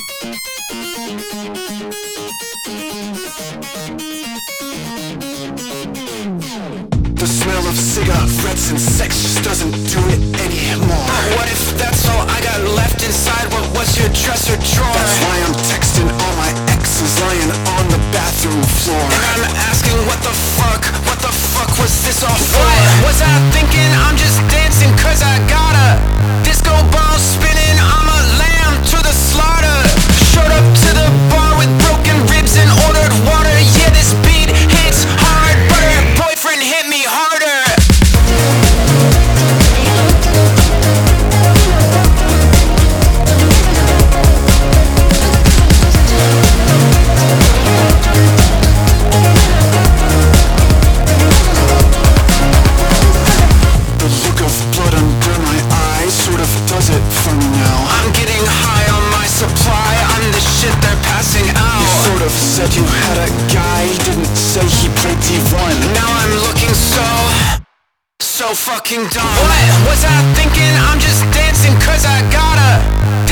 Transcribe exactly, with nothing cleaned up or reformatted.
The smell of cigarettes and sex just doesn't do it anymore. What if that's all I got left inside? What was your dresser drawer? That's why I'm texting all my exes lying on the bathroom floor. And I'm asking what the fuck, what the fuck was this all for? What was I thinking? I'm just dancing cause I gotta. Disco ball spinning, I'm a lamb to the slaughter. Showed up to the bar with broken ribs and ordered water. Yeah, this beat hits hard, but her boyfriend hit me harder. The look of blood under my eyes sort of does it for me now. I'm getting high on my supply, I'm the shit they're passing out. You sort of said you had a guy, didn't say he played D one. Now I'm looking so, so fucking dumb. What was I thinking? I'm just dancing cause I gotta.